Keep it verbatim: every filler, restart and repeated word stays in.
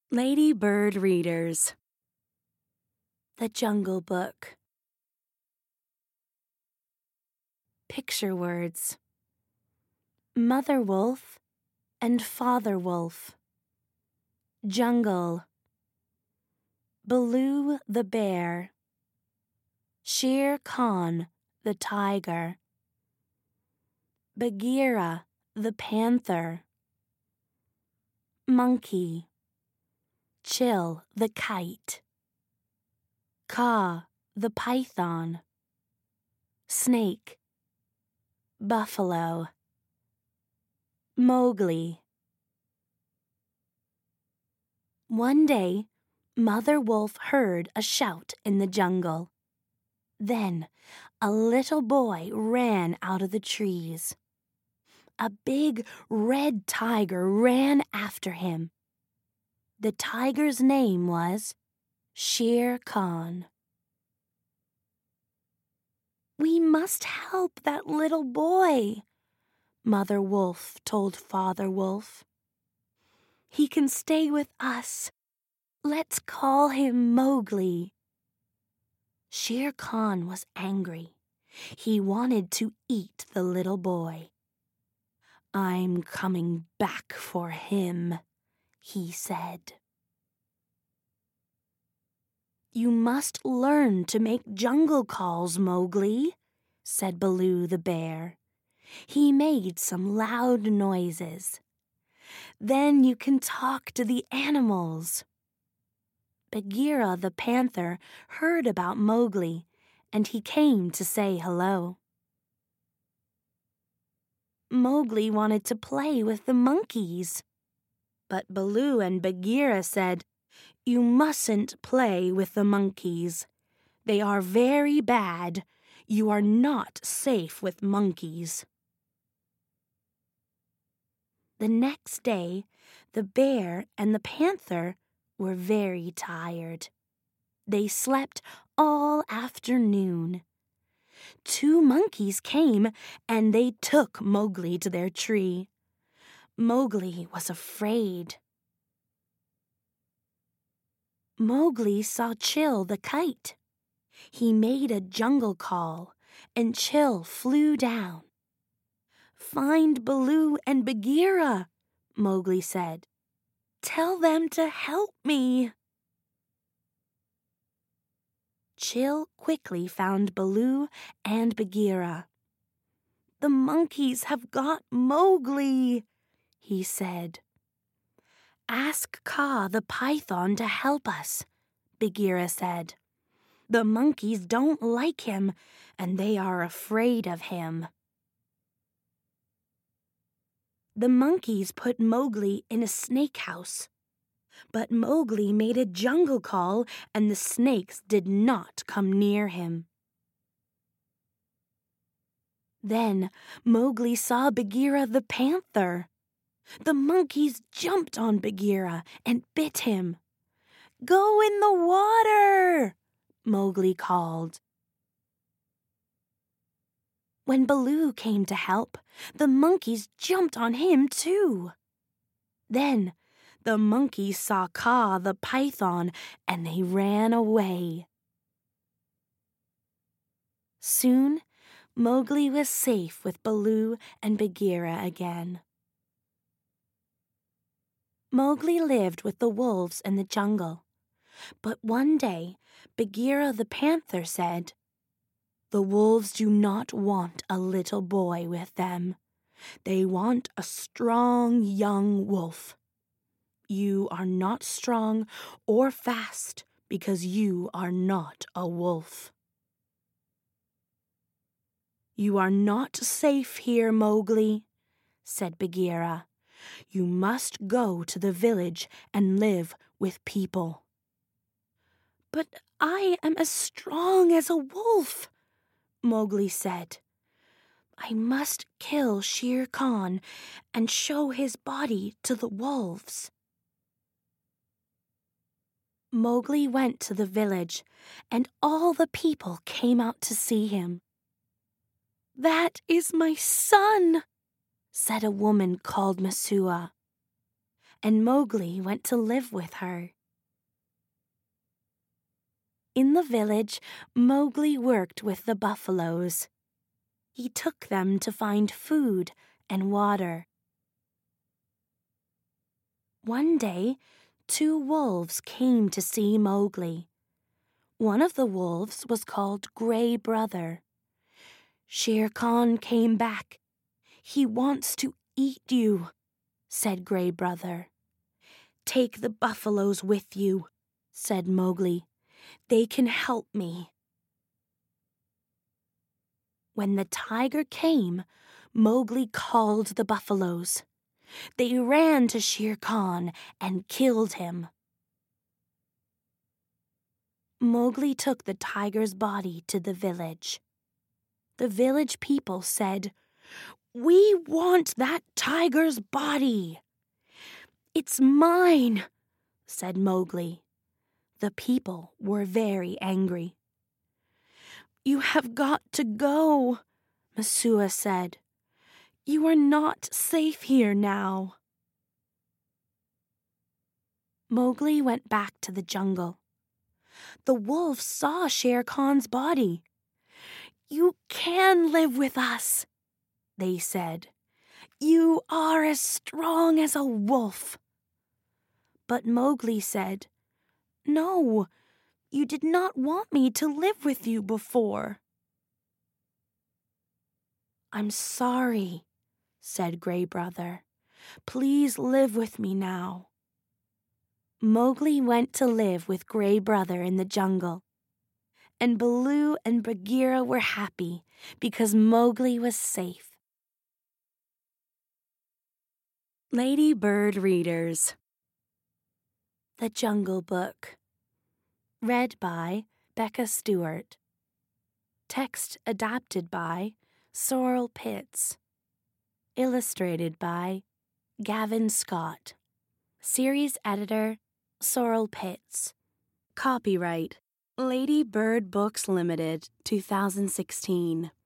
Lady Bird Readers. The Jungle Book. Picture words. Mother wolf and father wolf. Jungle. Baloo the bear. Shere Khan the tiger. Bagheera the panther. Monkey. Chil the kite. Kaa the python. Snake. Buffalo. Mowgli. One day, Mother Wolf heard a shout in the jungle. Then, a little boy ran out of the trees. A big red tiger ran after him. The tiger's name was Shere Khan. "We must help that little boy," Mother Wolf told Father Wolf. "He can stay with us. Let's call him Mowgli." Shere Khan was angry. He wanted to eat the little boy. "I'm coming back for him," he said. "You must learn to make jungle calls, Mowgli," said Baloo the bear. He made some loud noises. "Then you can talk to the animals." Bagheera the panther heard about Mowgli, and he came to say hello. Mowgli wanted to play with the monkeys, but Baloo and Bagheera said, "You mustn't play with the monkeys. They are very bad. You are not safe with monkeys." The next day, the bear and the panther were very tired. They slept all afternoon. Two monkeys came and they took Mowgli to their tree. Mowgli was afraid. Mowgli saw Chil the kite. He made a jungle call, and Chil flew down. "Find Baloo and Bagheera," Mowgli said. "Tell them to help me." Chil quickly found Baloo and Bagheera. "The monkeys have got Mowgli," he said. "Ask Kaa the python to help us," Bagheera said. "The monkeys don't like him, and they are afraid of him." The monkeys put Mowgli in a snake house. But Mowgli made a jungle call, and the snakes did not come near him. Then Mowgli saw Bagheera the panther. The monkeys jumped on Bagheera and bit him. "Go in the water!" Mowgli called. When Baloo came to help, the monkeys jumped on him too. Then the monkeys saw Kaa the python and they ran away. Soon, Mowgli was safe with Baloo and Bagheera again. Mowgli lived with the wolves in the jungle. But one day, Bagheera the panther said, "The wolves do not want a little boy with them. They want a strong young wolf. You are not strong or fast because you are not a wolf." "You are not safe here, Mowgli," said Bagheera. "You must go to the village and live with people." "But I am as strong as a wolf," Mowgli said. "I must kill Shere Khan and show his body to the wolves." Mowgli went to the village, and all the people came out to see him. "That is my son," said a woman called Messua. and Mowgli went to live with her. In the village, Mowgli worked with the buffaloes. He took them to find food and water. One day, two wolves came to see Mowgli. One of the wolves was called Gray Brother. "Shere Khan came back. He wants to eat you," said Gray Brother. "Take the buffaloes with you," said Mowgli. "They can help me." When the tiger came, Mowgli called the buffaloes. They ran to Shere Khan and killed him. Mowgli took the tiger's body to the village. The village people said, "We want that tiger's body." "It's mine," said Mowgli. The people were very angry. "You have got to go," Messua said. "You are not safe here now." Mowgli went back to the jungle. The wolves saw Shere Khan's body. "You can live with us," they said. "You are as strong as a wolf." But Mowgli said, "No, you did not want me to live with you before." "I'm sorry," said Gray Brother. "Please live with me now." Mowgli went to live with Gray Brother in the jungle, and Baloo and Bagheera were happy because Mowgli was safe. Lady Bird Readers: The Jungle Book. Read by Becca Stewart. Text adapted by Sorrel Pitts. Illustrated by Gavin Scott. Series editor Sorrel Pitts. Copyright Lady Bird Books Limited, two thousand sixteen.